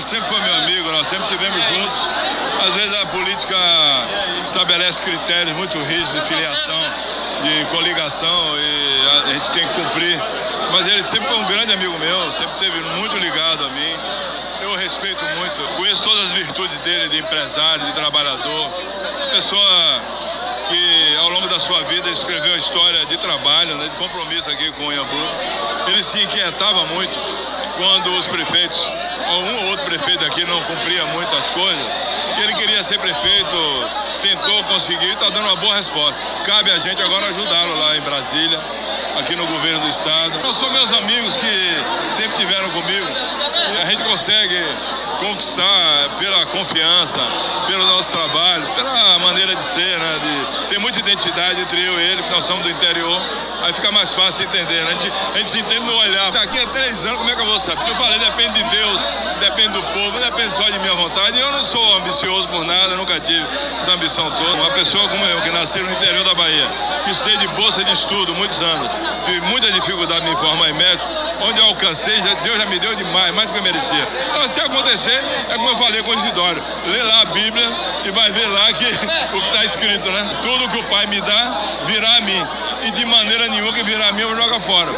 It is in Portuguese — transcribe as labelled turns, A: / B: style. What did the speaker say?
A: sempre foi meu amigo, nós sempre estivemos juntos. Às vezes a política estabelece critérios muito rígidos de filiação, de coligação, e a gente tem que cumprir. Mas ele sempre foi um grande amigo meu, sempre esteve muito ligado a mim. Eu respeito muito, conheço todas as virtudes dele, de empresário, de trabalhador. Pessoa que ao longo da sua vida escreveu a história de trabalho, né, de compromisso aqui com o Inhambu. Ele se inquietava muito quando os prefeitos, ou um ou outro prefeito aqui não cumpria muitas coisas. Ele queria ser prefeito, tentou conseguir, está dando uma boa resposta. Cabe a gente agora ajudá-lo lá em Brasília, aqui no governo do estado. Eu sou meus amigos que sempre estiveram comigo. A gente consegue conquistar pela confiança, pelo nosso trabalho, pela maneira de ser, né? De ter muita identidade entre eu e ele, porque nós somos do interior. Aí fica mais fácil entender, né? A gente se entende no olhar. Daqui a 3 anos, como é que eu vou saber? Porque eu falei, depende de Deus, depende do povo, depende só de minha vontade. E eu não sou ambicioso por nada, nunca tive essa ambição toda. Uma pessoa como eu, que nasceu no interior da Bahia, que estudei de bolsa de estudo muitos anos, tive muita dificuldade de me formar em médico, onde eu alcancei, Deus já me deu demais, mais do que eu merecia. Então, se acontecer, é como eu falei com o Isidório, lê lá a Bíblia e vai ver lá que o que está escrito, né? Tudo que o Pai me dá, virá a mim. E de maneira nenhuma que virar a mim, eu vou jogar fora.